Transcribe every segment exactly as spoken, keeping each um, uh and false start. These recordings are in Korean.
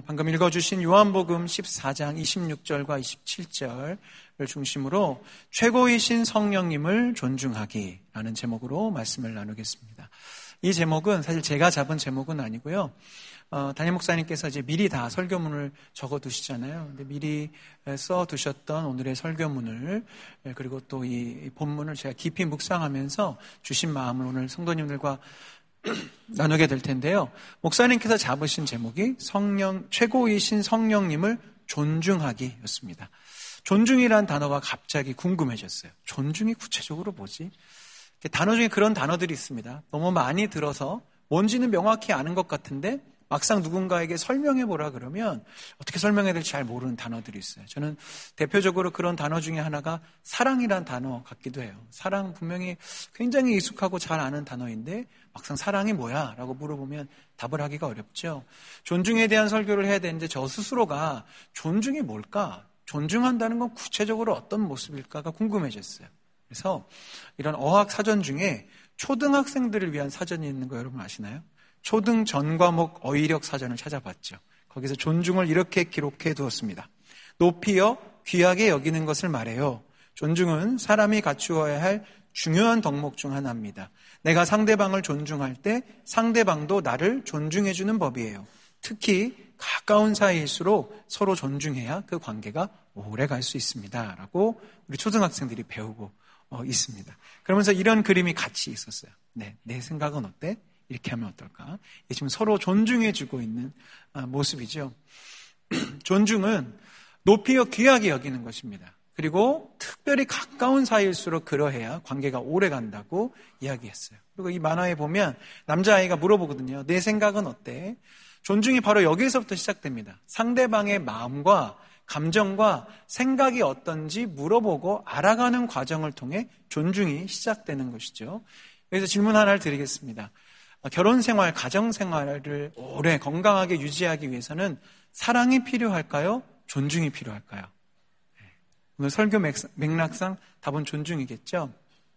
방금 읽어주신 요한복음 십사 장 이십육 절과 이십칠 절을 중심으로 최고이신 성령님을 존중하기라는 제목으로 말씀을 나누겠습니다. 이 제목은 사실 제가 잡은 제목은 아니고요. 어, 담임 목사님께서 이제 미리 다 설교문을 적어 두시잖아요. 근데 미리 써 두셨던 오늘의 설교문을, 그리고 또 이 본문을 제가 깊이 묵상하면서 주신 마음을 오늘 성도님들과 나누게 될 텐데요. 목사님께서 잡으신 제목이 성령, 최고이신 성령님을 존중하기였습니다. 존중이란 단어가 갑자기 궁금해졌어요. 존중이 구체적으로 뭐지? 단어 중에 그런 단어들이 있습니다. 너무 많이 들어서 뭔지는 명확히 아는 것 같은데 막상 누군가에게 설명해 보라 그러면 어떻게 설명해야 될지 잘 모르는 단어들이 있어요. 저는 대표적으로 그런 단어 중에 하나가 사랑이란 단어 같기도 해요. 사랑 분명히 굉장히 익숙하고 잘 아는 단어인데 막상 사랑이 뭐야? 라고 물어보면 답을 하기가 어렵죠. 존중에 대한 설교를 해야 되는데 저 스스로가 존중이 뭘까? 존중한다는 건 구체적으로 어떤 모습일까가 궁금해졌어요. 그래서 이런 어학 사전 중에 초등학생들을 위한 사전이 있는 거 여러분 아시나요? 초등 전과목 어휘력 사전을 찾아봤죠. 거기서 존중을 이렇게 기록해 두었습니다. 높이여 귀하게 여기는 것을 말해요. 존중은 사람이 갖추어야 할 중요한 덕목 중 하나입니다. 내가 상대방을 존중할 때 상대방도 나를 존중해 주는 법이에요. 특히 가까운 사이일수록 서로 존중해야 그 관계가 오래 갈 수 있습니다. 라고 우리 초등학생들이 배우고 어, 있습니다. 그러면서 이런 그림이 같이 있었어요. 네, 내 생각은 어때? 이렇게 하면 어떨까? 이게 지금 서로 존중해주고 있는 모습이죠. 존중은 높이어 귀하게 여기는 것입니다. 그리고 특별히 가까운 사이일수록 그러해야 관계가 오래 간다고 이야기했어요. 그리고 이 만화에 보면 남자아이가 물어보거든요. 내 생각은 어때? 존중이 바로 여기서부터 시작됩니다. 상대방의 마음과 감정과 생각이 어떤지 물어보고 알아가는 과정을 통해 존중이 시작되는 것이죠. 여기서 질문 하나를 드리겠습니다. 결혼 생활, 가정 생활을 오래 건강하게 유지하기 위해서는 사랑이 필요할까요? 존중이 필요할까요? 오늘 설교 맥락상 답은 존중이겠죠.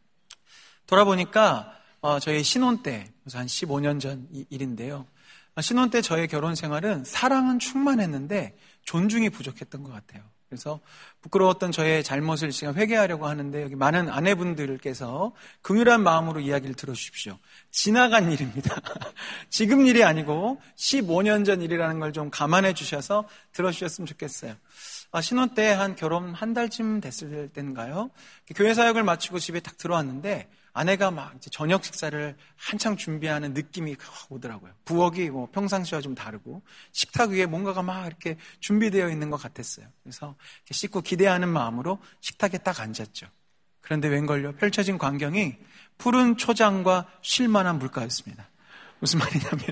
돌아보니까 저희 신혼 때, 한 십오 년 전 일인데요. 신혼 때 저의 결혼 생활은 사랑은 충만했는데 존중이 부족했던 것 같아요. 그래서 부끄러웠던 저의 잘못을 제가 회개하려고 하는데 여기 많은 아내분들께서 긍휼한 마음으로 이야기를 들어주십시오. 지나간 일입니다. 지금 일이 아니고 십오 년 전 일이라는 걸 좀 감안해 주셔서 들어주셨으면 좋겠어요. 아, 신혼 때 한 결혼 한 달쯤 됐을 때인가요? 교회 사역을 마치고 집에 딱 들어왔는데 아내가 막 이제 저녁 식사를 한창 준비하는 느낌이 오더라고요. 부엌이 뭐 평상시와 좀 다르고 식탁 위에 뭔가가 막 이렇게 준비되어 있는 것 같았어요. 그래서 씻고 기대하는 마음으로 식탁에 딱 앉았죠. 그런데 웬걸요? 펼쳐진 광경이 푸른 초장과 쉴만한 물가였습니다. 무슨 말이냐면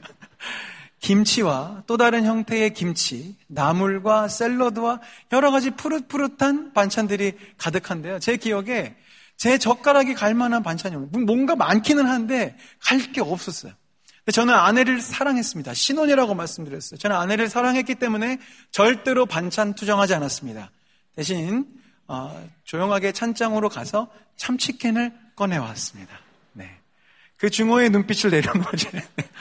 김치와 또 다른 형태의 김치, 나물과 샐러드와 여러 가지 푸릇푸릇한 반찬들이 가득한데요. 제 기억에 제 젓가락이 갈 만한 반찬이 없는, 뭔가 많기는 한데 갈 게 없었어요. 저는 아내를 사랑했습니다. 신혼이라고 말씀드렸어요. 저는 아내를 사랑했기 때문에 절대로 반찬 투정하지 않았습니다. 대신 어, 조용하게 찬장으로 가서 참치캔을 꺼내왔습니다. 네, 그 중호의 눈빛을 내려온 거죠.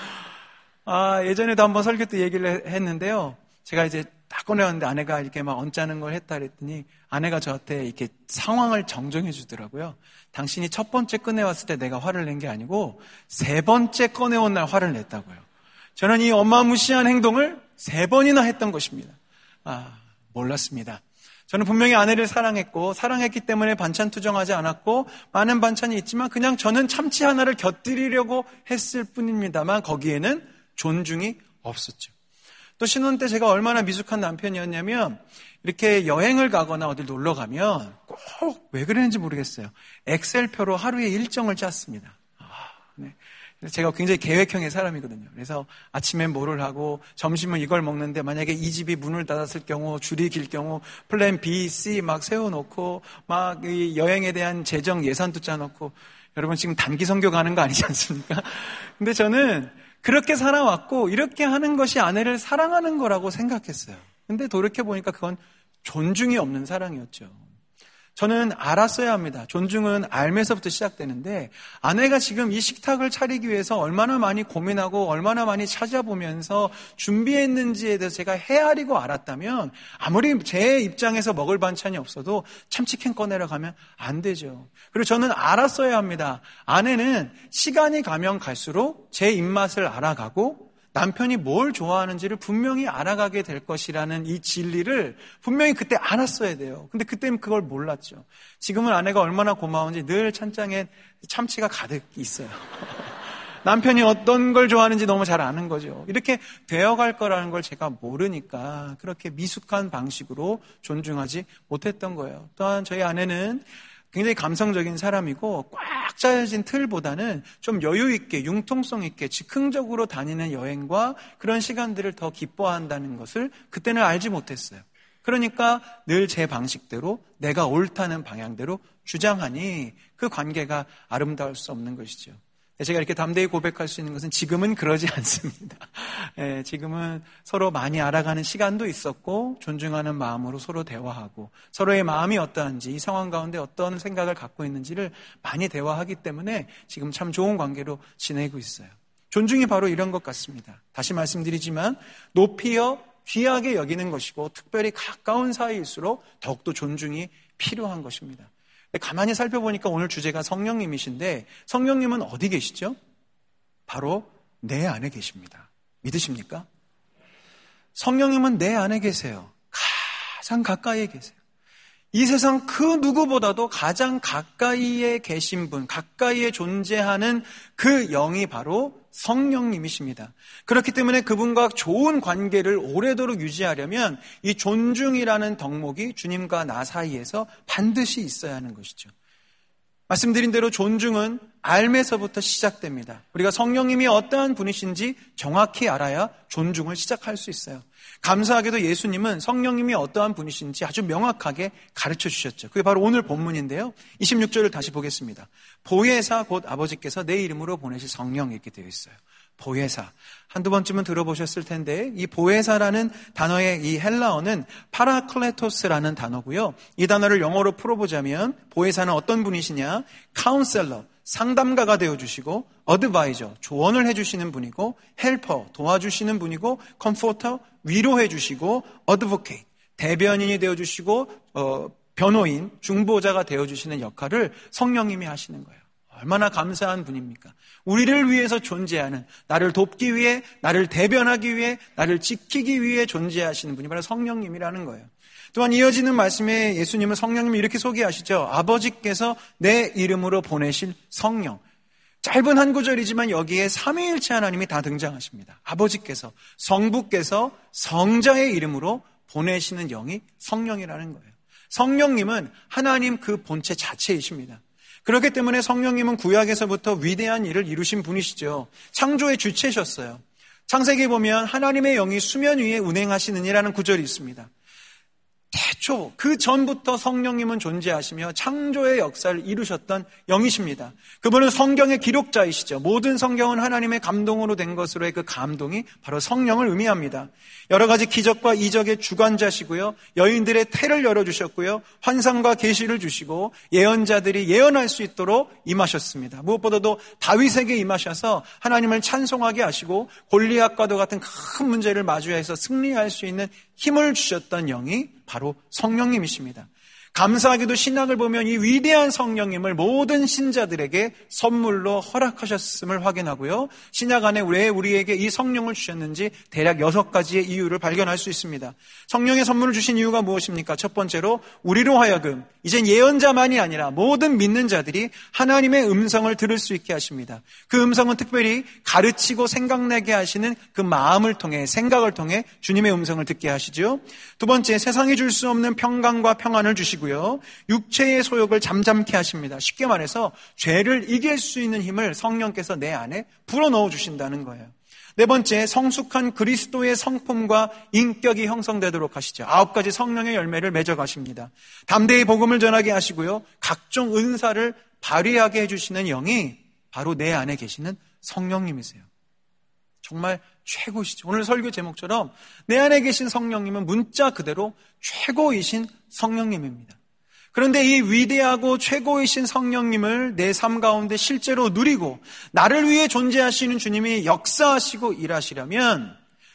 아, 예전에도 한번 설교 때 얘기를 했는데요. 제가 이제 딱 꺼내왔는데 아내가 이렇게 막 언짢은 걸 했다 그랬더니 아내가 저한테 이렇게 상황을 정정해 주더라고요. 당신이 첫 번째 꺼내왔을 때 내가 화를 낸 게 아니고 세 번째 꺼내온 날 화를 냈다고요. 저는 이 어마무시한 행동을 세 번이나 했던 것입니다. 아, 몰랐습니다. 저는 분명히 아내를 사랑했고 사랑했기 때문에 반찬 투정하지 않았고 많은 반찬이 있지만 그냥 저는 참치 하나를 곁들이려고 했을 뿐입니다만 거기에는 존중이 없었죠. 또 신혼 때 제가 얼마나 미숙한 남편이었냐면 이렇게 여행을 가거나 어딜 놀러 가면 꼭 왜 그랬는지 모르겠어요. 엑셀표로 하루의 일정을 짰습니다. 아, 네. 제가 굉장히 계획형의 사람이거든요. 그래서 아침엔 뭐를 하고 점심은 이걸 먹는데 만약에 이 집이 문을 닫았을 경우 줄이 길 경우 플랜 B, C 막 세워놓고 막 이 여행에 대한 재정 예산도 짜놓고 여러분 지금 단기 선교 가는 거 아니지 않습니까? 근데 저는 그렇게 살아왔고 이렇게 하는 것이 아내를 사랑하는 거라고 생각했어요. 근데 돌이켜보니까 그건 존중이 없는 사랑이었죠. 저는 알았어야 합니다. 존중은 알면서부터 시작되는데 아내가 지금 이 식탁을 차리기 위해서 얼마나 많이 고민하고 얼마나 많이 찾아보면서 준비했는지에 대해서 제가 헤아리고 알았다면 아무리 제 입장에서 먹을 반찬이 없어도 참치캔 꺼내러 가면 안 되죠. 그리고 저는 알았어야 합니다. 아내는 시간이 가면 갈수록 제 입맛을 알아가고 남편이 뭘 좋아하는지를 분명히 알아가게 될 것이라는 이 진리를 분명히 그때 알았어야 돼요. 근데 그때는 그걸 몰랐죠. 지금은 아내가 얼마나 고마운지 늘 찬장에 참치가 가득 있어요. 남편이 어떤 걸 좋아하는지 너무 잘 아는 거죠. 이렇게 되어갈 거라는 걸 제가 모르니까 그렇게 미숙한 방식으로 존중하지 못했던 거예요. 또한 저희 아내는 굉장히 감성적인 사람이고 꽉 짜여진 틀보다는 좀 여유 있게 융통성 있게 즉흥적으로 다니는 여행과 그런 시간들을 더 기뻐한다는 것을 그때는 알지 못했어요. 그러니까 늘 제 방식대로 내가 옳다는 방향대로 주장하니 그 관계가 아름다울 수 없는 것이죠. 제가 이렇게 담대히 고백할 수 있는 것은 지금은 그러지 않습니다. 예, 지금은 서로 많이 알아가는 시간도 있었고 존중하는 마음으로 서로 대화하고 서로의 마음이 어떠한지 이 상황 가운데 어떤 생각을 갖고 있는지를 많이 대화하기 때문에 지금 참 좋은 관계로 지내고 있어요. 존중이 바로 이런 것 같습니다. 다시 말씀드리지만 높이어 귀하게 여기는 것이고 특별히 가까운 사이일수록 더욱더 존중이 필요한 것입니다. 가만히 살펴보니까 오늘 주제가 성령님이신데 성령님은 어디 계시죠? 바로 내 안에 계십니다. 믿으십니까? 성령님은 내 안에 계세요. 가장 가까이에 계세요. 이 세상 그 누구보다도 가장 가까이에 계신 분, 가까이에 존재하는 그 영이 바로 성령님이십니다. 그렇기 때문에 그분과 좋은 관계를 오래도록 유지하려면 이 존중이라는 덕목이 주님과 나 사이에서 반드시 있어야 하는 것이죠. 말씀드린 대로 존중은 알면서부터 시작됩니다. 우리가 성령님이 어떠한 분이신지 정확히 알아야 존중을 시작할 수 있어요. 감사하게도 예수님은 성령님이 어떠한 분이신지 아주 명확하게 가르쳐 주셨죠. 그게 바로 오늘 본문인데요. 이십육 절을 다시 보겠습니다. 보혜사 곧 아버지께서 내 이름으로 보내실 성령 이렇게 되어 있어요. 보혜사. 한두 번쯤은 들어보셨을 텐데 이 보혜사라는 단어의 이 헬라어는 파라클레토스라는 단어고요. 이 단어를 영어로 풀어보자면 보혜사는 어떤 분이시냐? 카운셀러, 상담가가 되어주시고 어드바이저, 조언을 해주시는 분이고 헬퍼, 도와주시는 분이고 컴포터, 위로해주시고 어드보케이트, 대변인이 되어주시고 어, 변호인, 중보자가 되어주시는 역할을 성령님이 하시는 거예요. 얼마나 감사한 분입니까? 우리를 위해서 존재하는, 나를 돕기 위해, 나를 대변하기 위해, 나를 지키기 위해 존재하시는 분이 바로 성령님이라는 거예요. 또한 이어지는 말씀에 예수님은 성령님을 이렇게 소개하시죠. 아버지께서 내 이름으로 보내실 성령. 짧은 한 구절이지만 여기에 삼위일체 하나님이 다 등장하십니다. 아버지께서, 성부께서 성자의 이름으로 보내시는 영이 성령이라는 거예요. 성령님은 하나님 그 본체 자체이십니다. 그렇기 때문에 성령님은 구약에서부터 위대한 일을 이루신 분이시죠. 창조의 주체셨어요. 창세기에 보면 하나님의 영이 수면 위에 운행하시느니라는 구절이 있습니다. 태초 그 전부터 성령님은 존재하시며 창조의 역사를 이루셨던 영이십니다. 그분은 성경의 기록자이시죠. 모든 성경은 하나님의 감동으로 된 것으로의 그 감동이 바로 성령을 의미합니다. 여러 가지 기적과 이적의 주관자시고요. 여인들의 태를 열어주셨고요. 환상과 계시를 주시고 예언자들이 예언할 수 있도록 임하셨습니다. 무엇보다도 다윗에게 임하셔서 하나님을 찬송하게 하시고 골리앗과도 같은 큰 문제를 마주해서 승리할 수 있는 힘을 주셨던 영이 바로 성령님이십니다. 감사하게도 신약을 보면 이 위대한 성령님을 모든 신자들에게 선물로 허락하셨음을 확인하고요. 신약 안에 왜 우리에게 이 성령을 주셨는지 대략 여섯 가지의 이유를 발견할 수 있습니다. 성령의 선물을 주신 이유가 무엇입니까? 첫 번째로 우리로 하여금 이젠 예언자만이 아니라 모든 믿는 자들이 하나님의 음성을 들을 수 있게 하십니다. 그 음성은 특별히 가르치고 생각내게 하시는 그 마음을 통해, 생각을 통해 주님의 음성을 듣게 하시죠. 두 번째, 세상이 줄 수 없는 평강과 평안을 주시고요. 육체의 소욕을 잠잠케 하십니다. 쉽게 말해서 죄를 이길 수 있는 힘을 성령께서 내 안에 불어넣어 주신다는 거예요. 네 번째, 성숙한 그리스도의 성품과 인격이 형성되도록 하시죠. 아홉 가지 성령의 열매를 맺어 가십니다. 담대히 복음을 전하게 하시고요. 각종 은사를 발휘하게 해주시는 영이 바로 내 안에 계시는 성령님이세요. 정말 최고시죠. 오늘 설교 제목처럼 내 안에 계신 성령님은 문자 그대로 최고이신 성령님입니다. 그런데 이 위대하고 최고이신 성령님을 내 삶 가운데 실제로 누리고 나를 위해 존재하시는 주님이 역사하시고 일하시려면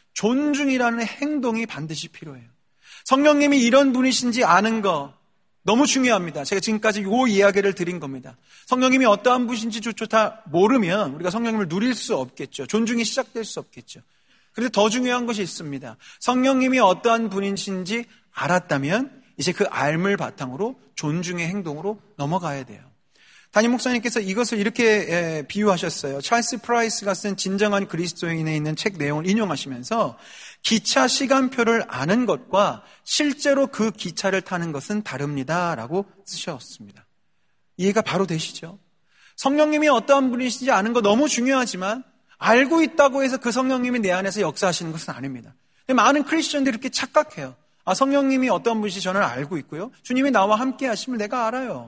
존중이라는 행동이 반드시 필요해요. 성령님이 이런 분이신지 아는 거 너무 중요합니다. 제가 지금까지 이 이야기를 드린 겁니다. 성령님이 어떠한 분이신지조차 모르면 우리가 성령님을 누릴 수 없겠죠. 존중이 시작될 수 없겠죠. 그런데 더 중요한 것이 있습니다. 성령님이 어떠한 분이신지 알았다면 이제 그 알을 바탕으로 존중의 행동으로 넘어가야 돼요. 담임 목사님께서 이것을 이렇게 비유하셨어요. 찰스 프라이스가 쓴 진정한 그리스도인에 있는 책 내용을 인용하시면서 기차 시간표를 아는 것과 실제로 그 기차를 타는 것은 다릅니다라고 쓰셨습니다. 이해가 바로 되시죠? 성령님이 어떠한 분이신지 아는 거 너무 중요하지만 알고 있다고 해서 그 성령님이 내 안에서 역사하시는 것은 아닙니다. 많은 크리스천들이 이렇게 착각해요. 아, 성령님이 어떤 분이신지 저는 알고 있고요. 주님이 나와 함께 하시면 내가 알아요.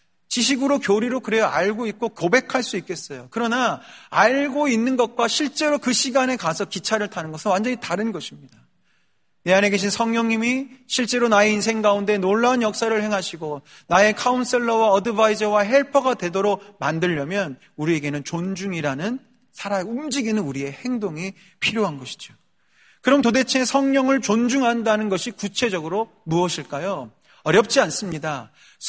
지식으로 교리로 그래야 알고 있고 고백할 수 있겠어요. 그러나 알고 있는 것과 실제로 그 시간에 가서 기차를 타는 것은 완전히 다른 것입니다. 내 안에 계신 성령님이 실제로 나의 인생 가운데 놀라운 역사를 행하시고 나의 카운셀러와 어드바이저와 헬퍼가 되도록 만들려면 우리에게는 존중이라는 살아 움직이는 우리의 행동이 필요한 것이죠. 그럼 도대체 성령을 존중한다는 것이 구체적으로 무엇일까요? 어렵지 않습니다.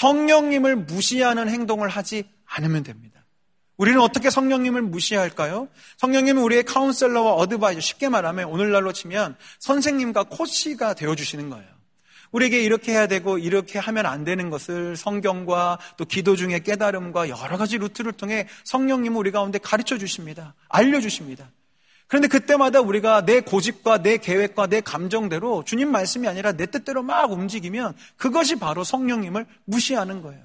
성령님을 무시하는 행동을 하지 않으면 됩니다. 우리는 어떻게 성령님을 무시할까요? 성령님은 우리의 카운셀러와 어드바이저, 쉽게 말하면 오늘날로 치면 선생님과 코치가 되어주시는 거예요. 우리에게 이렇게 해야 되고 이렇게 하면 안 되는 것을 성경과 또 기도 중의 깨달음과 여러 가지 루트를 통해 성령님은 우리 가운데 가르쳐 주십니다. 알려주십니다. 그런데 그때마다 우리가 내 고집과 내 계획과 내 감정대로 주님 말씀이 아니라 내 뜻대로 막 움직이면 그것이 바로 성령님을 무시하는 거예요.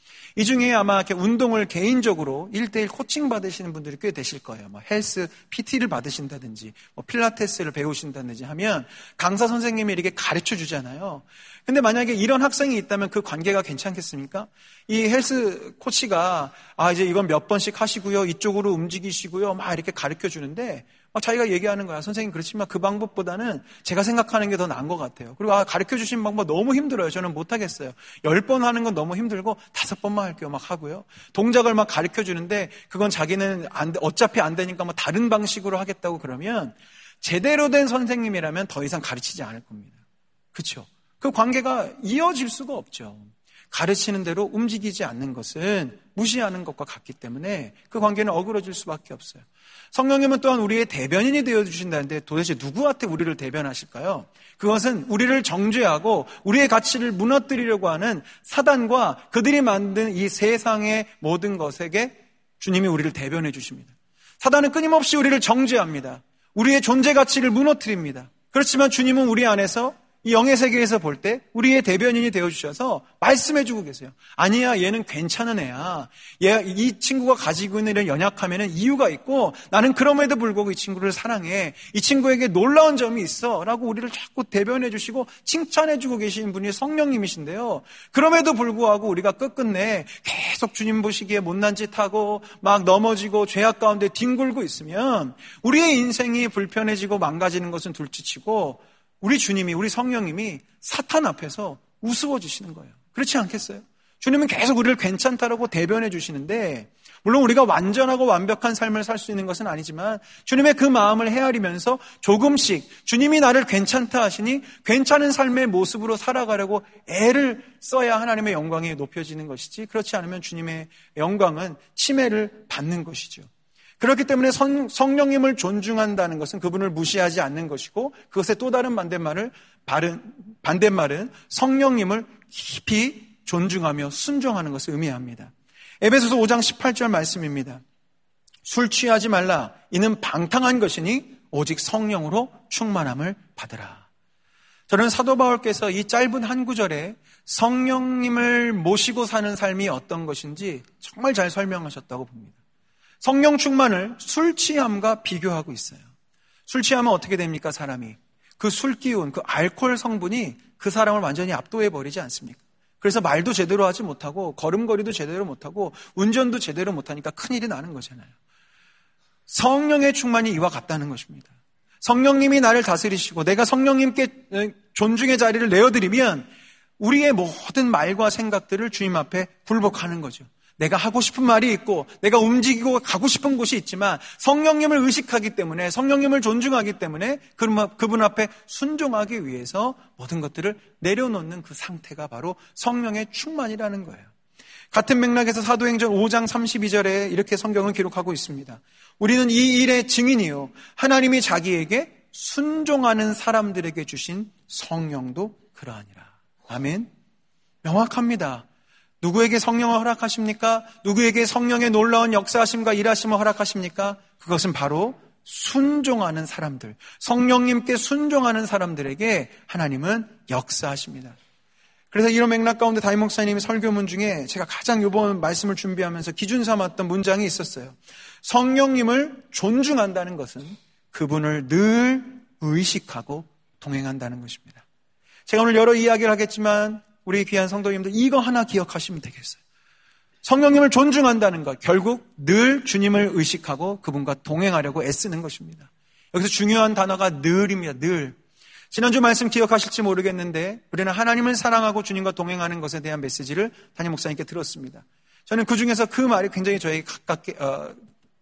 이 중에 아마 이렇게 운동을 개인적으로 일대일 코칭 받으시는 분들이 꽤 되실 거예요. 뭐 헬스 피티를 받으신다든지 뭐 필라테스를 배우신다든지 하면 강사 선생님이 이렇게 가르쳐 주잖아요. 근데 만약에 이런 학생이 있다면 그 관계가 괜찮겠습니까? 이 헬스 코치가 아 이제 이건 몇 번씩 하시고요. 이쪽으로 움직이시고요. 막 이렇게 가르쳐 주는데 막 자기가 얘기하는 거야. 선생님 그렇지만 그 방법보다는 제가 생각하는 게 더 나은 것 같아요. 그리고 아 가르쳐 주신 방법 너무 힘들어요. 저는 못하겠어요. 열 번 하는 건 너무 힘들고 다섯 번만 할게요. 막 하고요. 동작을 막 가르쳐 주는데 그건 자기는 안, 어차피 안 되니까 뭐 다른 방식으로 하겠다고 그러면 제대로 된 선생님이라면 더 이상 가르치지 않을 겁니다. 그렇죠? 그 관계가 이어질 수가 없죠. 가르치는 대로 움직이지 않는 것은 무시하는 것과 같기 때문에 그 관계는 어그러질 수밖에 없어요. 성령님은 또한 우리의 대변인이 되어주신다는데 도대체 누구한테 우리를 대변하실까요? 그것은 우리를 정죄하고 우리의 가치를 무너뜨리려고 하는 사단과 그들이 만든 이 세상의 모든 것에게 주님이 우리를 대변해 주십니다. 사단은 끊임없이 우리를 정죄합니다. 우리의 존재 가치를 무너뜨립니다. 그렇지만 주님은 우리 안에서 이 영의 세계에서 볼 때 우리의 대변인이 되어주셔서 말씀해주고 계세요. 아니야, 얘는 괜찮은 애야. 얘, 이 친구가 가지고 있는 이런 연약함에는 이유가 있고 나는 그럼에도 불구하고 이 친구를 사랑해. 이 친구에게 놀라운 점이 있어. 라고 우리를 자꾸 대변해주시고 칭찬해주고 계신 분이 성령님이신데요. 그럼에도 불구하고 우리가 끝끝내 계속 주님 보시기에 못난 짓 하고 막 넘어지고 죄악 가운데 뒹굴고 있으면 우리의 인생이 불편해지고 망가지는 것은 둘째치고 우리 주님이, 우리 성령님이 사탄 앞에서 우스워지시는 거예요. 그렇지 않겠어요? 주님은 계속 우리를 괜찮다라고 대변해 주시는데 물론 우리가 완전하고 완벽한 삶을 살 수 있는 것은 아니지만 주님의 그 마음을 헤아리면서 조금씩 주님이 나를 괜찮다 하시니 괜찮은 삶의 모습으로 살아가려고 애를 써야 하나님의 영광이 높여지는 것이지 그렇지 않으면 주님의 영광은 침해를 받는 것이죠. 그렇기 때문에 성, 성령님을 존중한다는 것은 그분을 무시하지 않는 것이고 그것의 또 다른 반대말을, 바른, 반대말은 성령님을 깊이 존중하며 순종하는 것을 의미합니다. 에베소서 오 장 십팔 절 말씀입니다. 술 취하지 말라. 이는 방탕한 것이니 오직 성령으로 충만함을 받으라. 저는 사도 바울께서 이 짧은 한 구절에 성령님을 모시고 사는 삶이 어떤 것인지 정말 잘 설명하셨다고 봅니다. 성령 충만을 술 취함과 비교하고 있어요. 술 취하면 어떻게 됩니까, 사람이? 그 술 기운, 그 알코올 성분이 그 사람을 완전히 압도해버리지 않습니까? 그래서 말도 제대로 하지 못하고 걸음걸이도 제대로 못하고 운전도 제대로 못하니까 큰일이 나는 거잖아요. 성령의 충만이 이와 같다는 것입니다. 성령님이 나를 다스리시고 내가 성령님께 존중의 자리를 내어드리면 우리의 모든 말과 생각들을 주님 앞에 굴복하는 거죠. 내가 하고 싶은 말이 있고 내가 움직이고 가고 싶은 곳이 있지만 성령님을 의식하기 때문에, 성령님을 존중하기 때문에 그분 앞에 순종하기 위해서 모든 것들을 내려놓는 그 상태가 바로 성령의 충만이라는 거예요. 같은 맥락에서 사도행전 오 장 삼십이 절에 이렇게 성경을 기록하고 있습니다. 우리는 이 일의 증인이요, 하나님이 자기에게 순종하는 사람들에게 주신 성령도 그러하니라. 아멘. 명확합니다. 누구에게 성령을 허락하십니까? 누구에게 성령의 놀라운 역사하심과 일하심을 허락하십니까? 그것은 바로 순종하는 사람들, 성령님께 순종하는 사람들에게 하나님은 역사하십니다. 그래서 이런 맥락 가운데 담임 목사님이 설교문 중에 제가 가장 이번 말씀을 준비하면서 기준 삼았던 문장이 있었어요. 성령님을 존중한다는 것은 그분을 늘 의식하고 동행한다는 것입니다. 제가 오늘 여러 이야기를 하겠지만 우리 귀한 성도님들 이거 하나 기억하시면 되겠어요. 성령님을 존중한다는 것, 결국 늘 주님을 의식하고 그분과 동행하려고 애쓰는 것입니다. 여기서 중요한 단어가 늘입니다. 늘. 지난주 말씀 기억하실지 모르겠는데 우리는 하나님을 사랑하고 주님과 동행하는 것에 대한 메시지를 담임 목사님께 들었습니다. 저는 그 중에서 그 말이 굉장히 저에게 가깝게 어,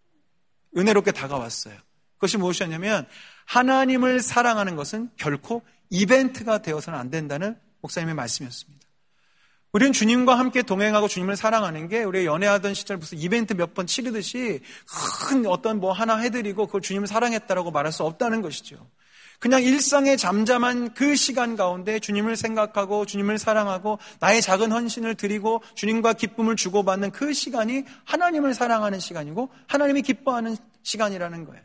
은혜롭게 다가왔어요. 그것이 무엇이었냐면 하나님을 사랑하는 것은 결코 이벤트가 되어서는 안 된다는 목사님의 말씀이었습니다. 우리는 주님과 함께 동행하고 주님을 사랑하는 게 우리 연애하던 시절 무슨 이벤트 몇 번 치르듯이 큰 어떤 뭐 하나 해드리고 그걸 주님을 사랑했다라고 말할 수 없다는 것이죠. 그냥 일상의 잠잠한 그 시간 가운데 주님을 생각하고 주님을 사랑하고 나의 작은 헌신을 드리고 주님과 기쁨을 주고받는 그 시간이 하나님을 사랑하는 시간이고 하나님이 기뻐하는 시간이라는 거예요.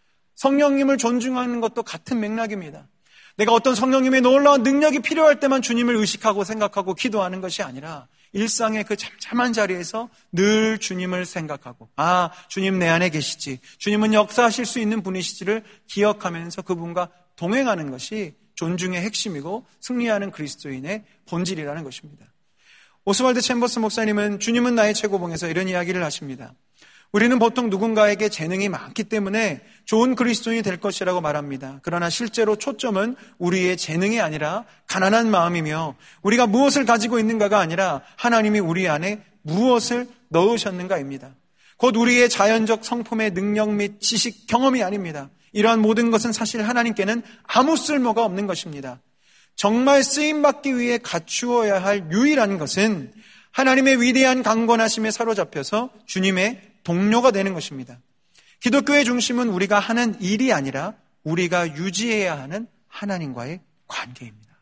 성령님을 존중하는 것도 같은 맥락입니다. 내가 어떤 성령님의 놀라운 능력이 필요할 때만 주님을 의식하고 생각하고 기도하는 것이 아니라 일상의 그 잠잠한 자리에서 늘 주님을 생각하고 아, 주님 내 안에 계시지, 주님은 역사하실 수 있는 분이시지를 기억하면서 그분과 동행하는 것이 존중의 핵심이고 승리하는 그리스도인의 본질이라는 것입니다. 오스왈드 챔버스 목사님은 주님은 나의 최고봉에서 이런 이야기를 하십니다. 우리는 보통 누군가에게 재능이 많기 때문에 좋은 그리스도인이 될 것이라고 말합니다. 그러나 실제로 초점은 우리의 재능이 아니라 가난한 마음이며 우리가 무엇을 가지고 있는가가 아니라 하나님이 우리 안에 무엇을 넣으셨는가입니다. 곧 우리의 자연적 성품의 능력 및 지식, 경험이 아닙니다. 이러한 모든 것은 사실 하나님께는 아무 쓸모가 없는 것입니다. 정말 쓰임받기 위해 갖추어야 할 유일한 것은 하나님의 위대한 강권하심에 사로잡혀서 주님의 동료가 되는 것입니다. 기독교의 중심은 우리가 하는 일이 아니라 우리가 유지해야 하는 하나님과의 관계입니다.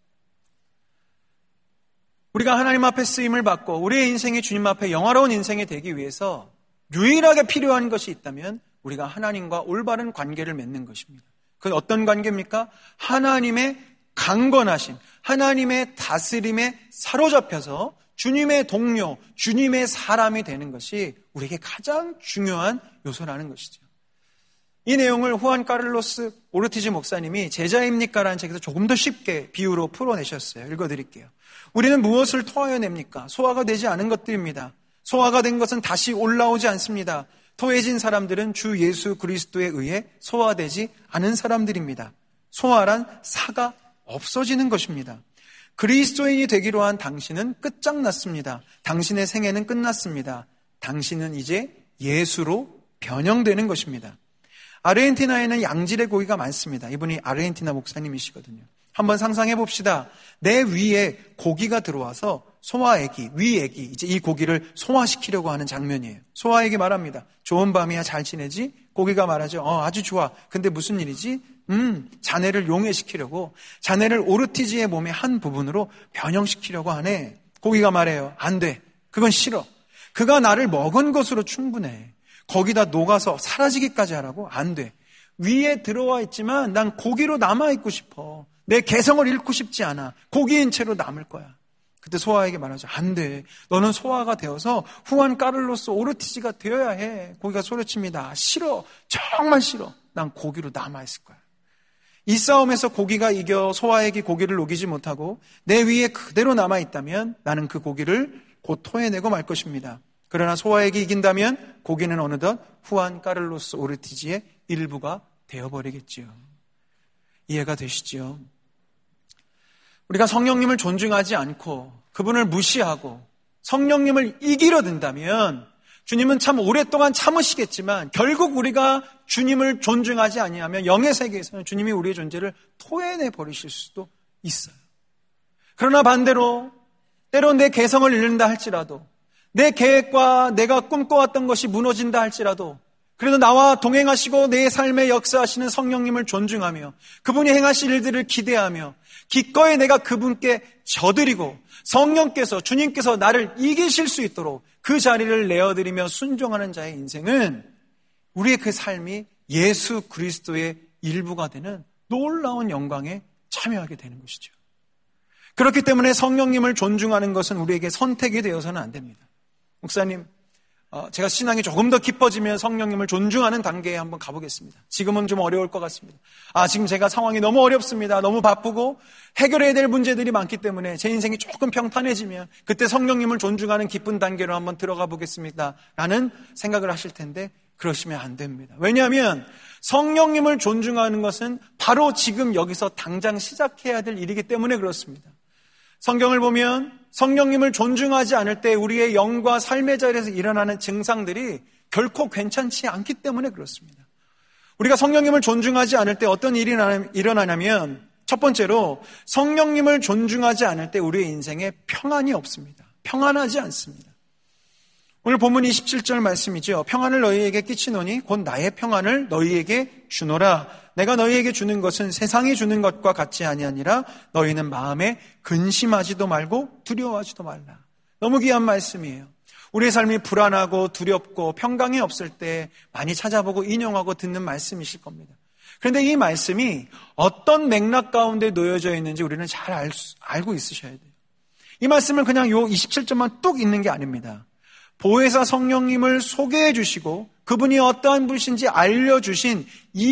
우리가 하나님 앞에 쓰임을 받고 우리의 인생이 주님 앞에 영화로운 인생이 되기 위해서 유일하게 필요한 것이 있다면 우리가 하나님과 올바른 관계를 맺는 것입니다. 그건 어떤 관계입니까? 하나님의 강권하심, 하나님의 다스림에 사로잡혀서 주님의 동료, 주님의 사람이 되는 것이 우리에게 가장 중요한 요소라는 것이죠. 이 내용을 후안 카를로스 오르티즈 목사님이 제자입니까? 라는 책에서 조금 더 쉽게 비유로 풀어내셨어요. 읽어드릴게요. 우리는 무엇을 토하여 냅니까? 소화가 되지 않은 것들입니다. 소화가 된 것은 다시 올라오지 않습니다. 토해진 사람들은 주 예수 그리스도에 의해 소화되지 않은 사람들입니다. 소화란 사가 없어지는 것입니다. 그리스도인이 되기로 한 당신은 끝장났습니다. 당신의 생애는 끝났습니다. 당신은 이제 예수로 변형되는 것입니다. 아르헨티나에는 양질의 고기가 많습니다. 이분이 아르헨티나 목사님이시거든요. 한번 상상해 봅시다. 내 위에 고기가 들어와서 소화액이, 위액이 이제 이 고기를 소화시키려고 하는 장면이에요. 소화액이 말합니다. 좋은 밤이야, 잘 지내지? 고기가 말하죠. 어, 아주 좋아. 근데 무슨 일이지? 음, 자네를 용해시키려고, 자네를 오르티지의 몸의 한 부분으로 변형시키려고 하네. 고기가 말해요. 안 돼. 그건 싫어. 그가 나를 먹은 것으로 충분해. 거기다 녹아서 사라지기까지 하라고? 안 돼. 위에 들어와 있지만 난 고기로 남아있고 싶어. 내 개성을 잃고 싶지 않아. 고기인 채로 남을 거야. 그때 소화에게 말하죠. 안 돼. 너는 소화가 되어서 후안 카를로스 오르티지가 되어야 해. 고기가 소리칩니다. 싫어. 정말 싫어. 난 고기로 남아있을 거야. 이 싸움에서 고기가 이겨 소화액이 고기를 녹이지 못하고 내 위에 그대로 남아있다면 나는 그 고기를 곧 토해내고 말 것입니다. 그러나 소화액이 이긴다면 고기는 어느덧 후안 카를로스 오르티지의 일부가 되어버리겠지요. 이해가 되시죠? 우리가 성령님을 존중하지 않고 그분을 무시하고 성령님을 이기려 든다면 주님은 참 오랫동안 참으시겠지만 결국 우리가 주님을 존중하지 아니하면 영의 세계에서는 주님이 우리의 존재를 토해내 버리실 수도 있어요. 그러나 반대로 때로 내 개성을 잃는다 할지라도 내 계획과 내가 꿈꿔왔던 것이 무너진다 할지라도 그래도 나와 동행하시고 내 삶에 역사하시는 성령님을 존중하며 그분이 행하실 일들을 기대하며 기꺼이 내가 그분께 져드리고 성령께서 주님께서 나를 이기실 수 있도록 그 자리를 내어드리며 순종하는 자의 인생은 우리의 그 삶이 예수 그리스도의 일부가 되는 놀라운 영광에 참여하게 되는 것이죠. 그렇기 때문에 성령님을 존중하는 것은 우리에게 선택이 되어서는 안 됩니다. 목사님, 제가 신앙이 조금 더 깊어지면 성령님을 존중하는 단계에 한번 가보겠습니다. 지금은 좀 어려울 것 같습니다. 아, 지금 제가 상황이 너무 어렵습니다. 너무 바쁘고 해결해야 될 문제들이 많기 때문에 제 인생이 조금 평탄해지면 그때 성령님을 존중하는 깊은 단계로 한번 들어가 보겠습니다. 라는 생각을 하실 텐데 그러시면 안 됩니다. 왜냐하면 성령님을 존중하는 것은 바로 지금 여기서 당장 시작해야 될 일이기 때문에 그렇습니다. 성경을 보면 성령님을 존중하지 않을 때 우리의 영과 삶의 자리에서 일어나는 증상들이 결코 괜찮지 않기 때문에 그렇습니다. 우리가 성령님을 존중하지 않을 때 어떤 일이 일어나냐면 첫 번째로 성령님을 존중하지 않을 때 우리의 인생에 평안이 없습니다. 평안하지 않습니다. 오늘 본문 이십칠 절 말씀이죠. 평안을 너희에게 끼치노니 곧 나의 평안을 너희에게 주노라. 내가 너희에게 주는 것은 세상이 주는 것과 같이 아니하니라. 너희는 마음에 근심하지도 말고 두려워하지도 말라. 너무 귀한 말씀이에요. 우리의 삶이 불안하고 두렵고 평강이 없을 때 많이 찾아보고 인용하고 듣는 말씀이실 겁니다. 그런데 이 말씀이 어떤 맥락 가운데 놓여져 있는지 우리는 잘 알 수, 알고 있으셔야 돼요. 이 말씀은 그냥 요 이십칠 절만 뚝 있는 게 아닙니다. 보혜사 성령님을 소개해 주시고 그분이 어떠한 분이신지 알려주신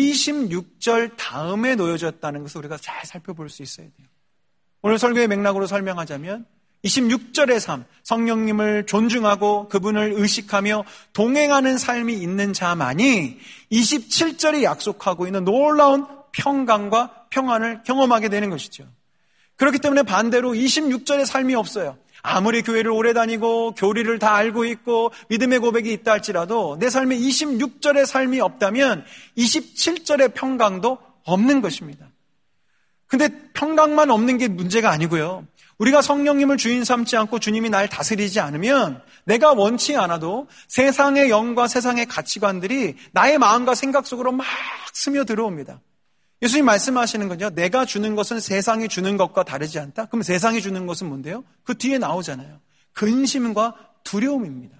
이십육 절 다음에 놓여졌다는 것을 우리가 잘 살펴볼 수 있어야 돼요. 오늘 설교의 맥락으로 설명하자면 이십육 절의 삶, 성령님을 존중하고 그분을 의식하며 동행하는 삶이 있는 자만이 이십칠 절이 약속하고 있는 놀라운 평강과 평안을 경험하게 되는 것이죠. 그렇기 때문에 반대로 이십육 절의 삶이 없어요. 아무리 교회를 오래 다니고 교리를 다 알고 있고 믿음의 고백이 있다 할지라도 내 삶에 이십육 절의 삶이 없다면 이십칠 절의 평강도 없는 것입니다. 근데 평강만 없는 게 문제가 아니고요. 우리가 성령님을 주인 삼지 않고 주님이 날 다스리지 않으면 내가 원치 않아도 세상의 영과 세상의 가치관들이 나의 마음과 생각 속으로 막 스며들어옵니다. 예수님 말씀하시는 건요. 내가 주는 것은 세상이 주는 것과 다르지 않다? 그럼 세상이 주는 것은 뭔데요? 그 뒤에 나오잖아요. 근심과 두려움입니다.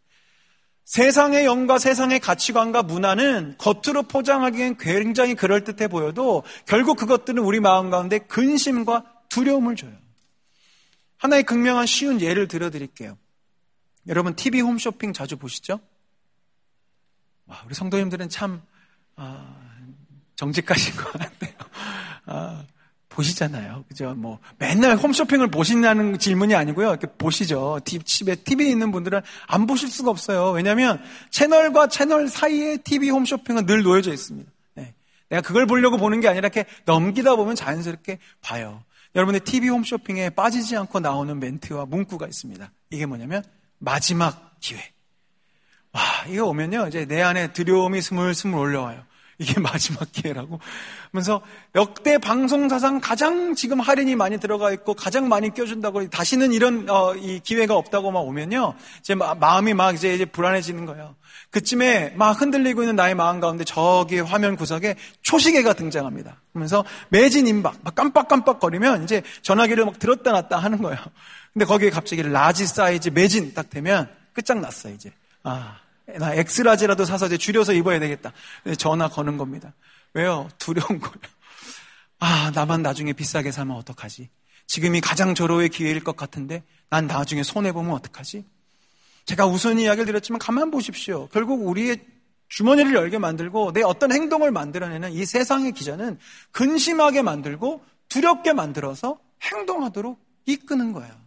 세상의 영과 세상의 가치관과 문화는 겉으로 포장하기엔 굉장히 그럴듯해 보여도 결국 그것들은 우리 마음 가운데 근심과 두려움을 줘요. 하나의 극명한 쉬운 예를 들어드릴게요. 여러분 티비 홈쇼핑 자주 보시죠? 와, 우리 성도님들은 참 아, 정직하신 것 같아요. 아, 보시잖아요. 그죠? 뭐, 맨날 홈쇼핑을 보신다는 질문이 아니고요. 이렇게 보시죠. 집에 티비에 있는 분들은 안 보실 수가 없어요. 왜냐하면 채널과 채널 사이에 티비 홈쇼핑은 늘 놓여져 있습니다. 네. 내가 그걸 보려고 보는 게 아니라 이렇게 넘기다 보면 자연스럽게 봐요. 여러분의 티비 홈쇼핑에 빠지지 않고 나오는 멘트와 문구가 있습니다. 이게 뭐냐면, 마지막 기회. 와, 이거 오면요. 이제 내 안에 두려움이 스물스물 올라와요. 이게 마지막 기회라고 하면서 역대 방송사상 가장 지금 할인이 많이 들어가 있고 가장 많이 껴준다고 다시는 이런 어, 이 기회가 없다고 막 오면요. 제 마, 마음이 막 이제, 이제 불안해지는 거예요. 그쯤에 막 흔들리고 있는 나의 마음 가운데 저기 화면 구석에 초시계가 등장합니다. 그러면서 매진 임박, 막 깜빡깜빡거리면 이제 전화기를 막 들었다 놨다 하는 거예요. 근데 거기에 갑자기 라지 사이즈 매진 딱 되면 끝장났어요, 이제. 아. 나 엑스라지라도 사서 이제 줄여서 입어야 되겠다. 전화 거는 겁니다. 왜요? 두려운 거예요. 아, 나만 나중에 비싸게 사면 어떡하지? 지금이 가장 절호의 기회일 것 같은데 난 나중에 손해보면 어떡하지? 제가 우선 이야기를 드렸지만 가만 보십시오. 결국 우리의 주머니를 열게 만들고 내 어떤 행동을 만들어내는 이 세상의 기전은 근심하게 만들고 두렵게 만들어서 행동하도록 이끄는 거예요.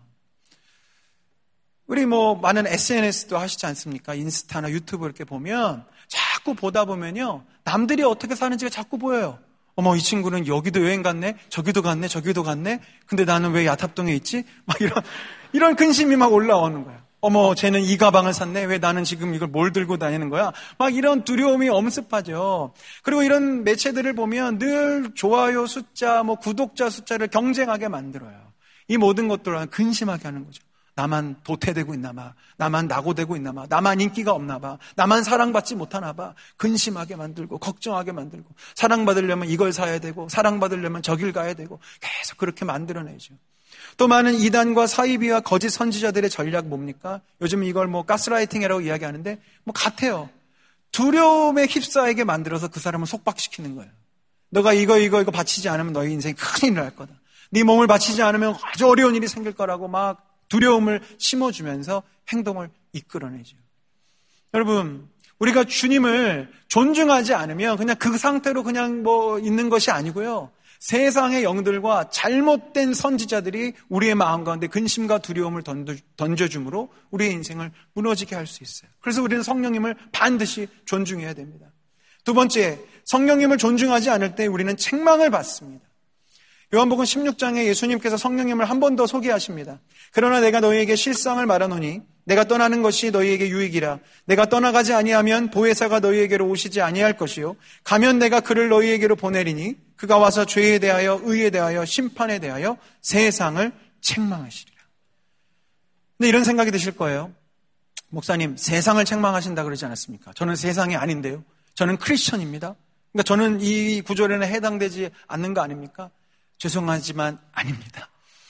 우리 뭐 많은 에스엔에스도 하시지 않습니까? 인스타나 유튜브 이렇게 보면 자꾸 보다 보면요. 남들이 어떻게 사는지가 자꾸 보여요. 어머, 이 친구는 여기도 여행 갔네, 저기도 갔네, 저기도 갔네. 근데 나는 왜 야탑동에 있지? 막 이런 이런 근심이 막 올라오는 거야. 어머, 쟤는 이 가방을 샀네. 왜 나는 지금 이걸 뭘 들고 다니는 거야? 막 이런 두려움이 엄습하죠. 그리고 이런 매체들을 보면 늘 좋아요 숫자, 뭐 구독자 숫자를 경쟁하게 만들어요. 이 모든 것들은 근심하게 하는 거죠. 나만 도태되고 있나 봐. 나만 낙오되고 있나 봐. 나만 인기가 없나 봐. 나만 사랑받지 못하나 봐. 근심하게 만들고 걱정하게 만들고, 사랑받으려면 이걸 사야 되고, 사랑받으려면 저길 가야 되고, 계속 그렇게 만들어내죠. 또 많은 이단과 사이비와 거짓 선지자들의 전략 뭡니까? 요즘 이걸 뭐 가스라이팅이라고 이야기하는데 뭐 같아요. 두려움에 휩싸이게 만들어서 그 사람을 속박시키는 거예요. 너가 이거 이거 이거 바치지 않으면 너희 인생이 큰일 날 거다. 네 몸을 바치지 않으면 아주 어려운 일이 생길 거라고 막 두려움을 심어주면서 행동을 이끌어내죠. 여러분, 우리가 주님을 존중하지 않으면 그냥 그 상태로 그냥 뭐 있는 것이 아니고요. 세상의 영들과 잘못된 선지자들이 우리의 마음 가운데 근심과 두려움을 던져줌으로 우리의 인생을 무너지게 할 수 있어요. 그래서 우리는 성령님을 반드시 존중해야 됩니다. 두 번째, 성령님을 존중하지 않을 때 우리는 책망을 받습니다. 요한복음 십육 장에 예수님께서 성령님을 한 번 더 소개하십니다. 그러나 내가 너희에게 실상을 말하노니 내가 떠나는 것이 너희에게 유익이라. 내가 떠나가지 아니하면 보혜사가 너희에게로 오시지 아니할 것이요 가면 내가 그를 너희에게로 보내리니 그가 와서 죄에 대하여 의에 대하여 심판에 대하여 세상을 책망하시리라. 근데 이런 생각이 드실 거예요. 목사님, 세상을 책망하신다 그러지 않았습니까? 저는 세상이 아닌데요. 저는 크리스천입니다. 그러니까 저는 이 구절에는 해당되지 않는 거 아닙니까? 죄송하지만 아닙니다.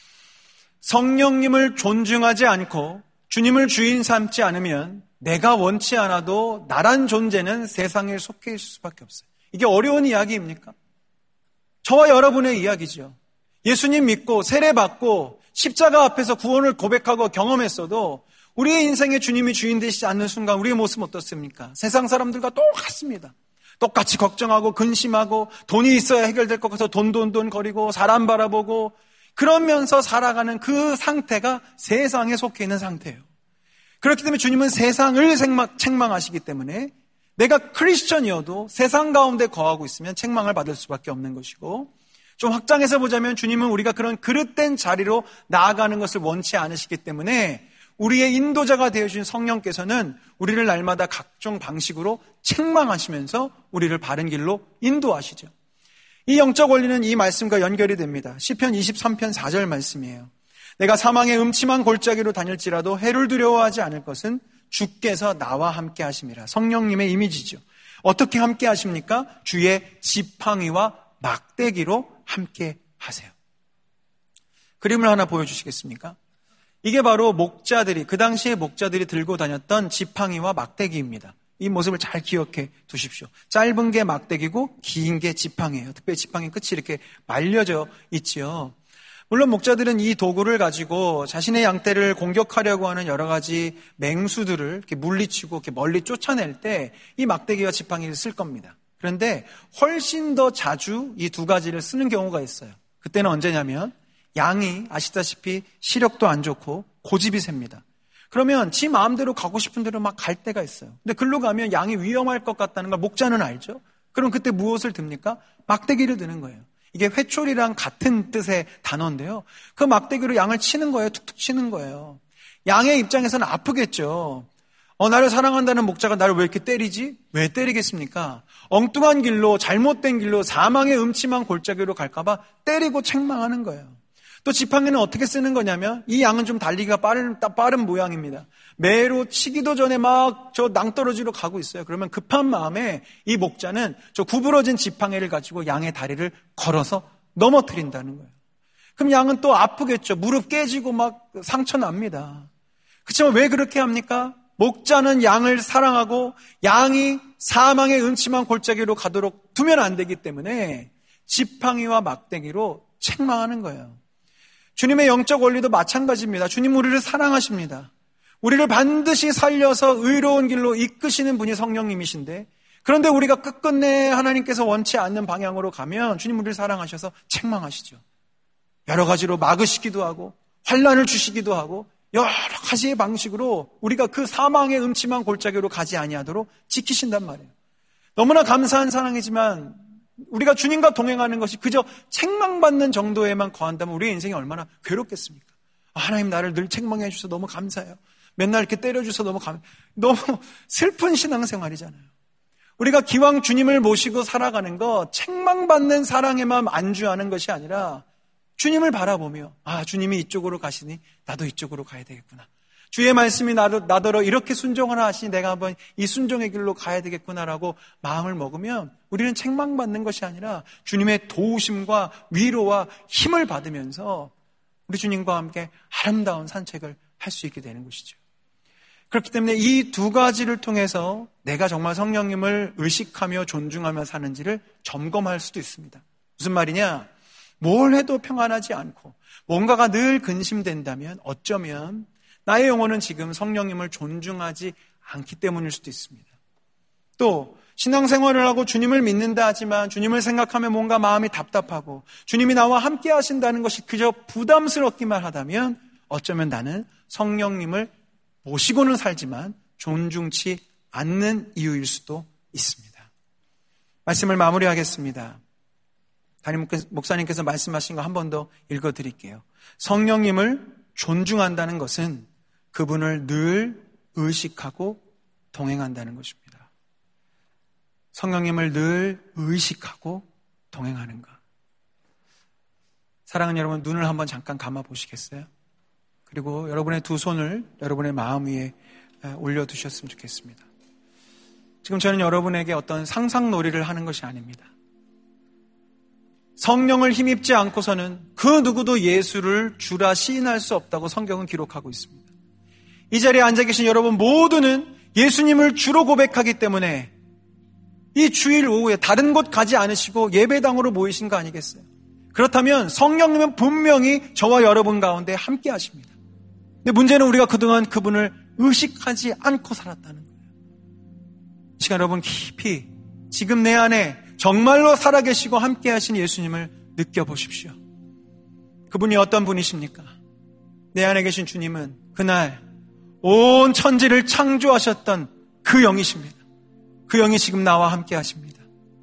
성령님을 존중하지 않고 주님을 주인 삼지 않으면 내가 원치 않아도 나란 존재는 세상에 속해 있을 수밖에 없어요. 이게 어려운 이야기입니까? 저와 여러분의 이야기죠. 예수님 믿고 세례받고 십자가 앞에서 구원을 고백하고 경험했어도 우리의 인생에 주님이 주인 되시지 않는 순간 우리의 모습은 어떻습니까? 세상 사람들과 똑같습니다. 똑같이 걱정하고 근심하고 돈이 있어야 해결될 것 같아서 돈 돈 돈 거리고 사람 바라보고 그러면서 살아가는 그 상태가 세상에 속해 있는 상태예요. 그렇기 때문에 주님은 세상을 책망하시기 때문에 내가 크리스천이어도 세상 가운데 거하고 있으면 책망을 받을 수밖에 없는 것이고, 좀 확장해서 보자면 주님은 우리가 그런 그릇된 자리로 나아가는 것을 원치 않으시기 때문에 우리의 인도자가 되어주신 성령께서는 우리를 날마다 각종 방식으로 책망하시면서 우리를 바른 길로 인도하시죠. 이 영적 원리는 이 말씀과 연결이 됩니다. 시편 이십삼 편 사 절 말씀이에요. 내가 사망의 음침한 골짜기로 다닐지라도 해를 두려워하지 않을 것은 주께서 나와 함께 하심이라. 성령님의 이미지죠. 어떻게 함께 하십니까? 주의 지팡이와 막대기로 함께 하세요. 그림을 하나 보여주시겠습니까? 이게 바로 목자들이, 그 당시에 목자들이 들고 다녔던 지팡이와 막대기입니다. 이 모습을 잘 기억해 두십시오. 짧은 게 막대기고 긴 게 지팡이에요. 특별히 지팡이 끝이 이렇게 말려져 있지요. 물론 목자들은 이 도구를 가지고 자신의 양떼를 공격하려고 하는 여러 가지 맹수들을 이렇게 물리치고 이렇게 멀리 쫓아낼 때 이 막대기와 지팡이를 쓸 겁니다. 그런데 훨씬 더 자주 이 두 가지를 쓰는 경우가 있어요. 그때는 언제냐면 양이 아시다시피 시력도 안 좋고 고집이 셉니다. 그러면 지 마음대로 가고 싶은 대로 막 갈 때가 있어요. 근데 글로 가면 양이 위험할 것 같다는 걸 목자는 알죠. 그럼 그때 무엇을 듭니까? 막대기를 드는 거예요. 이게 회초리랑 같은 뜻의 단어인데요. 그 막대기로 양을 치는 거예요. 툭툭 치는 거예요. 양의 입장에서는 아프겠죠. 어, 나를 사랑한다는 목자가 나를 왜 이렇게 때리지? 왜 때리겠습니까? 엉뚱한 길로, 잘못된 길로, 사망의 음침한 골짜기로 갈까봐 때리고 책망하는 거예요. 또 지팡이는 어떻게 쓰는 거냐면 이 양은 좀 달리기가 빠른, 빠른 모양입니다. 매로 치기도 전에 막 저 낭떠러지로 가고 있어요. 그러면 급한 마음에 이 목자는 저 구부러진 지팡이를 가지고 양의 다리를 걸어서 넘어뜨린다는 거예요. 그럼 양은 또 아프겠죠. 무릎 깨지고 막 상처 납니다. 그렇지만 왜 그렇게 합니까? 목자는 양을 사랑하고 양이 사망의 음침한 골짜기로 가도록 두면 안 되기 때문에 지팡이와 막대기로 책망하는 거예요. 주님의 영적 원리도 마찬가지입니다. 주님 우리를 사랑하십니다. 우리를 반드시 살려서 의로운 길로 이끄시는 분이 성령님이신데, 그런데 우리가 끝끝내 하나님께서 원치 않는 방향으로 가면 주님 우리를 사랑하셔서 책망하시죠. 여러 가지로 막으시기도 하고 환난을 주시기도 하고 여러 가지의 방식으로 우리가 그 사망의 음침한 골짜기로 가지 아니하도록 지키신단 말이에요. 너무나 감사한 사랑이지만 우리가 주님과 동행하는 것이 그저 책망받는 정도에만 거한다면 우리의 인생이 얼마나 괴롭겠습니까? 아, 하나님 나를 늘 책망해 주셔서 너무 감사해요. 맨날 이렇게 때려주셔서 너무 감, 너무 슬픈 신앙생활이잖아요. 우리가 기왕 주님을 모시고 살아가는 거 책망받는 사랑에만 안주하는 것이 아니라 주님을 바라보며 아, 주님이 이쪽으로 가시니 나도 이쪽으로 가야 되겠구나. 주의 말씀이 나도, 나더러 이렇게 순종을 하시니 내가 한번 이 순종의 길로 가야 되겠구나라고 마음을 먹으면 우리는 책망받는 것이 아니라 주님의 도우심과 위로와 힘을 받으면서 우리 주님과 함께 아름다운 산책을 할 수 있게 되는 것이죠. 그렇기 때문에 이 두 가지를 통해서 내가 정말 성령님을 의식하며 존중하며 사는지를 점검할 수도 있습니다. 무슨 말이냐? 뭘 해도 평안하지 않고 뭔가가 늘 근심된다면 어쩌면 나의 영혼은 지금 성령님을 존중하지 않기 때문일 수도 있습니다. 또 신앙생활을 하고 주님을 믿는다 하지만 주님을 생각하면 뭔가 마음이 답답하고 주님이 나와 함께 하신다는 것이 그저 부담스럽기만 하다면 어쩌면 나는 성령님을 모시고는 살지만 존중치 않는 이유일 수도 있습니다. 말씀을 마무리하겠습니다. 담임 목사님께서 말씀하신 거 한 번 더 읽어드릴게요. 성령님을 존중한다는 것은 그분을 늘 의식하고 동행한다는 것입니다. 성령님을 늘 의식하고 동행하는 것. 사랑하는 여러분, 눈을 한번 잠깐 감아 보시겠어요? 그리고 여러분의 두 손을 여러분의 마음 위에 올려두셨으면 좋겠습니다. 지금 저는 여러분에게 어떤 상상놀이를 하는 것이 아닙니다. 성령을 힘입지 않고서는 그 누구도 예수를 주라 시인할 수 없다고 성경은 기록하고 있습니다. 이 자리에 앉아 계신 여러분 모두는 예수님을 주로 고백하기 때문에 이 주일 오후에 다른 곳 가지 않으시고 예배당으로 모이신 거 아니겠어요? 그렇다면 성령님은 분명히 저와 여러분 가운데 함께 하십니다. 근데 문제는 우리가 그동안 그분을 의식하지 않고 살았다는 거예요. 이 시간 여러분 깊이 지금 내 안에 정말로 살아계시고 함께 하신 예수님을 느껴보십시오. 그분이 어떤 분이십니까? 내 안에 계신 주님은 그날 온 천지를 창조하셨던 그 영이십니다. 그 영이 지금 나와 함께 하십니다.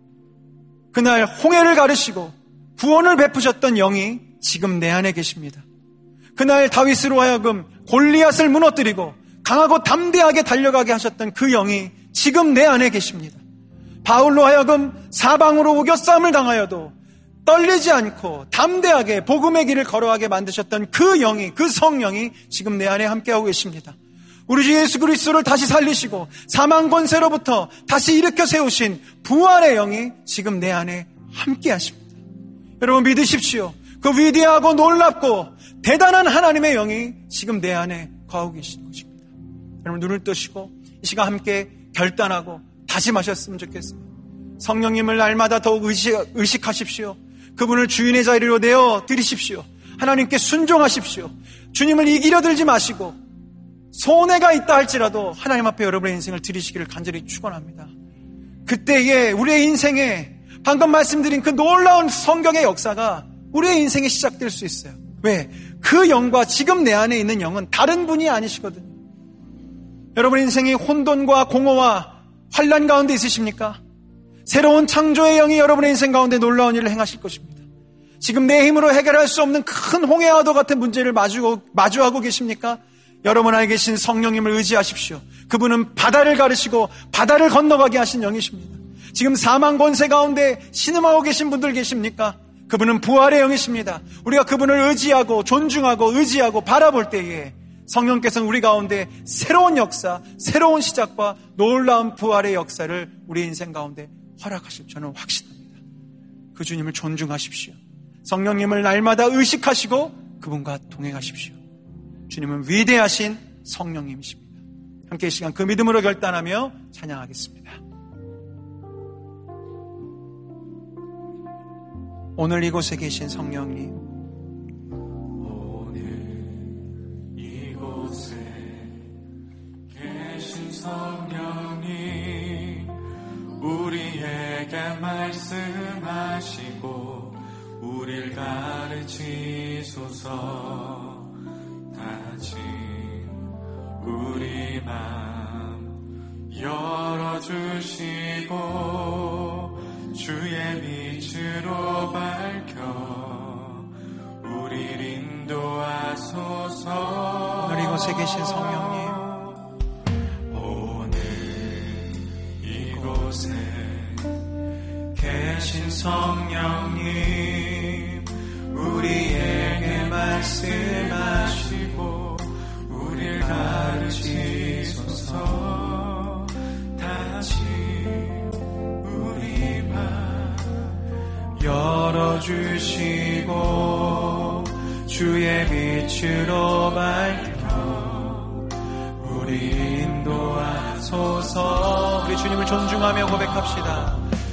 그날 홍해를 가르시고 구원을 베푸셨던 영이 지금 내 안에 계십니다. 그날 다윗으로 하여금 골리앗을 무너뜨리고 강하고 담대하게 달려가게 하셨던 그 영이 지금 내 안에 계십니다. 바울로 하여금 사방으로 우겨싸움을 당하여도 떨리지 않고 담대하게 복음의 길을 걸어가게 만드셨던 그 영이, 그 성령이 지금 내 안에 함께하고 계십니다. 우리 주 예수 그리스도를 다시 살리시고 사망 권세로부터 다시 일으켜 세우신 부활의 영이 지금 내 안에 함께하십니다. 여러분 믿으십시오. 그 위대하고 놀랍고 대단한 하나님의 영이 지금 내 안에 거하고 계시는 것입니다. 여러분 눈을 뜨시고 이 시간 함께 결단하고 다짐하셨으면 좋겠습니다. 성령님을 날마다 더욱 의식, 의식하십시오. 그분을 주인의 자리로 내어 드리십시오. 하나님께 순종하십시오. 주님을 이기려 들지 마시고 손해가 있다 할지라도 하나님 앞에 여러분의 인생을 드리시기를 간절히 축원합니다. 그때에 우리의 인생에 방금 말씀드린 그 놀라운 성경의 역사가 우리의 인생에 시작될 수 있어요. 왜? 그 영과 지금 내 안에 있는 영은 다른 분이 아니시거든요. 여러분의 인생이 혼돈과 공허와 환난 가운데 있으십니까? 새로운 창조의 영이 여러분의 인생 가운데 놀라운 일을 행하실 것입니다. 지금 내 힘으로 해결할 수 없는 큰 홍해와도 같은 문제를 마주, 마주하고 계십니까? 여러분 안에 계신 성령님을 의지하십시오. 그분은 바다를 가르시고 바다를 건너가게 하신 영이십니다. 지금 사망 권세 가운데 신음하고 계신 분들 계십니까? 그분은 부활의 영이십니다. 우리가 그분을 의지하고 존중하고 의지하고 바라볼 때에 성령께서는 우리 가운데 새로운 역사, 새로운 시작과 놀라운 부활의 역사를 우리 인생 가운데 허락하실 저는 확신합니다. 그 주님을 존중하십시오. 성령님을 날마다 의식하시고 그분과 동행하십시오. 주님은 위대하신 성령님이십니다. 함께 이 시간 그 믿음으로 결단하며 찬양하겠습니다. 오늘 이곳에 계신 성령님, 오늘 이곳에 계신 성령님, 우리에게 말씀하시고 우릴 가르치소서. 다진 우리 맘 열어주시고 주의 빛으로 밝혀 우리를 인도하소서. 오늘 이곳에 계신 성령님, 오늘 이곳에 계신 성령님, 우리에게 말씀하시고 우리를 가르치소서. 다시 우리 맘 열어주시고 주의 빛으로 밝혀 우리 인도하소서. 우리 주님을 존중하며 고백합시다.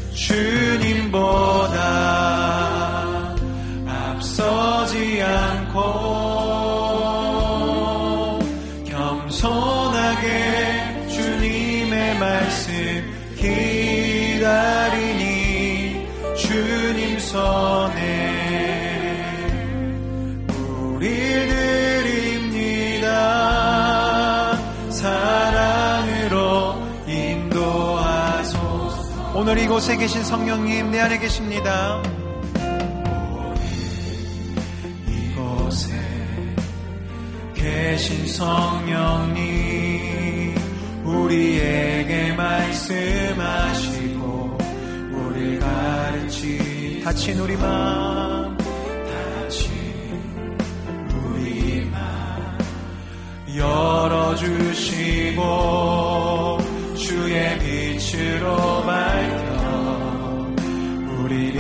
주님보다 앞서지 않고 겸손하게 주님의 말씀 기다리니 주님 손에 우릴 드립니다. 사랑으로 인도하소서. 오늘 이곳에 계신 성령님, 내 안에 계십니다. 이곳에 계신 성령님, 우리에게 말씀하시고 우리를 가르치 다친 우리 맘 다친 우리 맘 열어주시고 주의 빛으로 밝혀 우리를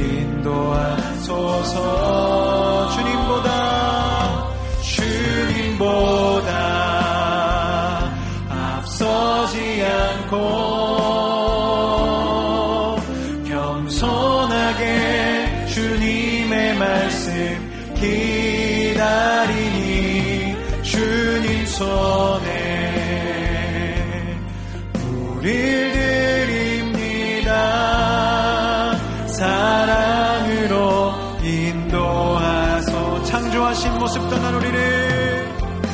인도하소서. 주님보다 주님보다 앞서지 않고 겸손하게 주님의 말씀 기다리니 주님 손에 우릴 드립니다. 사랑으로 인도하소. 창조하신 모습 떠난 우리를,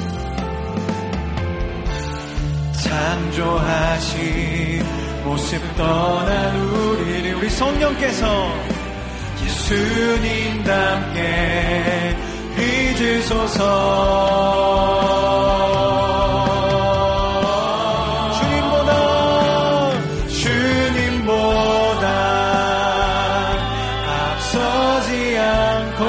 창조하신 모습 떠난 우리를 우리 성령께서 예수님답게 빚으소서. 주님보다 주님보다 앞서지 않고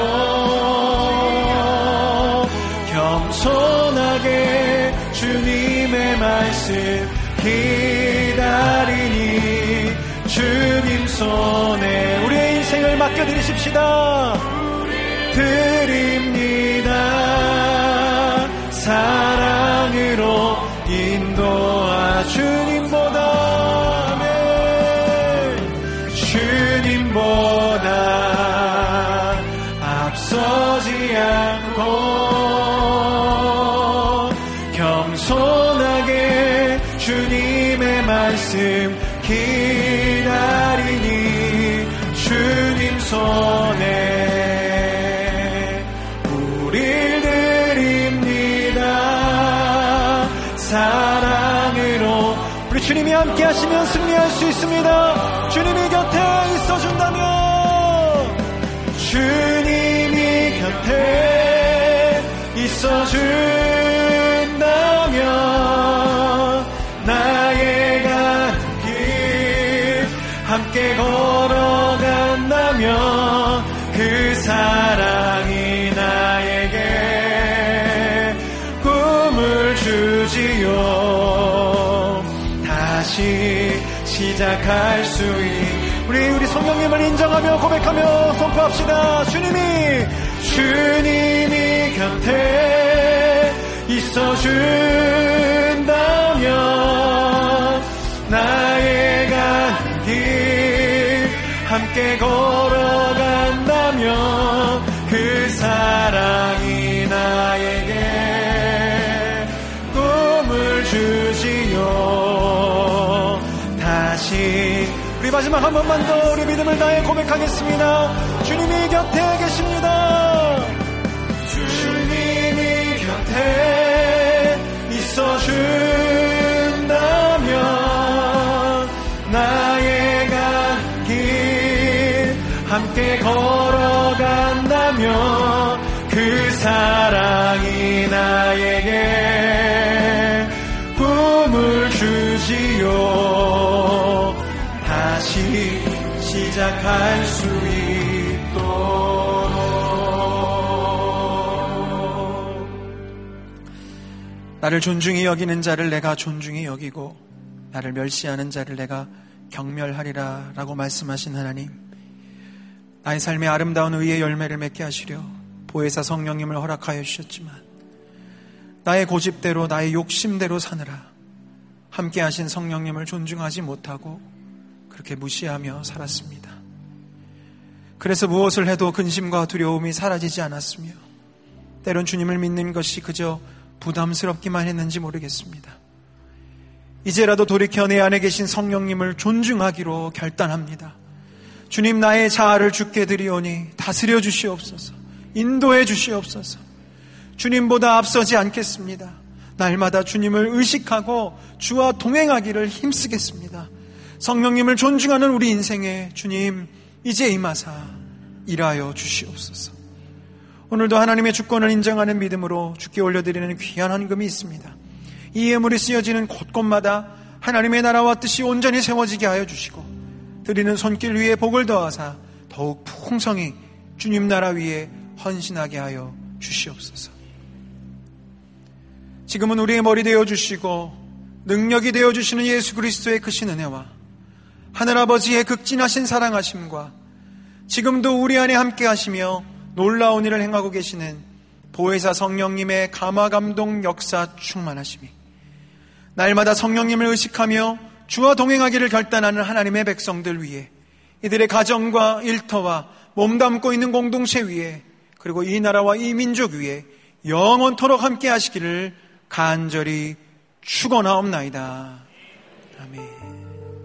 겸손하게 주님의 말씀 기다리니 주님 손에 우리의 인생을 맡겨드리십시다. 드립니다. 사랑으로 인도하. 주님보다 네. 주님보다 앞서지 않고 겸손하게 주님의 말씀 기다리니 주님 손에 우릴 드립니다. 사랑으로. 우리 주님이 함께 하시면 승리할 수 있습니다. 주님이 곁에 있어준다면, 주님이 곁에 있어준다면 나의 갈 길 함께 걸어간다면 그 사랑이 나에게 꿈을 주지요. 다시 시작할 수 있는 우리 우리 성령님을 인정하며 고백하며 선포합시다. 주님이 주님이 곁에 있어준다면 나의 갈 길 함께 걸어간다면 그 사랑이 나에게 꿈을 주지요. 다시 우리 마지막 한 번만 더 우리 믿음을 다해 고백하겠습니다. 주님이 곁에 계십니다. 주님이 곁에 있어준다면 나의 갈 길 사랑이 나에게 꿈을 주지요. 다시 시작할 수 있도록. 나를 존중히 여기는 자를 내가 존중히 여기고 나를 멸시하는 자를 내가 경멸하리라 라고 말씀하신 하나님, 나의 삶의 아름다운 의의 열매를 맺게 하시려 보혜사 성령님을 허락하여 주셨지만 나의 고집대로 나의 욕심대로 사느라 함께 하신 성령님을 존중하지 못하고 그렇게 무시하며 살았습니다. 그래서 무엇을 해도 근심과 두려움이 사라지지 않았으며 때론 주님을 믿는 것이 그저 부담스럽기만 했는지 모르겠습니다. 이제라도 돌이켜 내 안에 계신 성령님을 존중하기로 결단합니다. 주님, 나의 자아를 주께 드리오니 다스려 주시옵소서. 인도해 주시옵소서. 주님보다 앞서지 않겠습니다. 날마다 주님을 의식하고 주와 동행하기를 힘쓰겠습니다. 성령님을 존중하는 우리 인생에 주님 이제 임하사 일하여 주시옵소서. 오늘도 하나님의 주권을 인정하는 믿음으로 주께 올려드리는 귀한 헌금이 있습니다. 이 예물이 쓰여지는 곳곳마다 하나님의 나라와 뜻이 온전히 세워지게 하여 주시고 드리는 손길 위에 복을 더하사 더욱 풍성히 주님 나라 위에 헌신하게 하여 주시옵소서. 지금은 우리의 머리 되어주시고 능력이 되어주시는 예수 그리스도의 크신 은혜와 하늘아버지의 극진하신 사랑하심과 지금도 우리 안에 함께 하시며 놀라운 일을 행하고 계시는 보혜사 성령님의 감화감동 역사 충만하심이 날마다 성령님을 의식하며 주와 동행하기를 결단하는 하나님의 백성들 위에, 이들의 가정과 일터와 몸담고 있는 공동체 위에, 그리고 이 나라와 이 민족 위에 영원토록 함께 하시기를 간절히 축원하옵나이다. 아멘.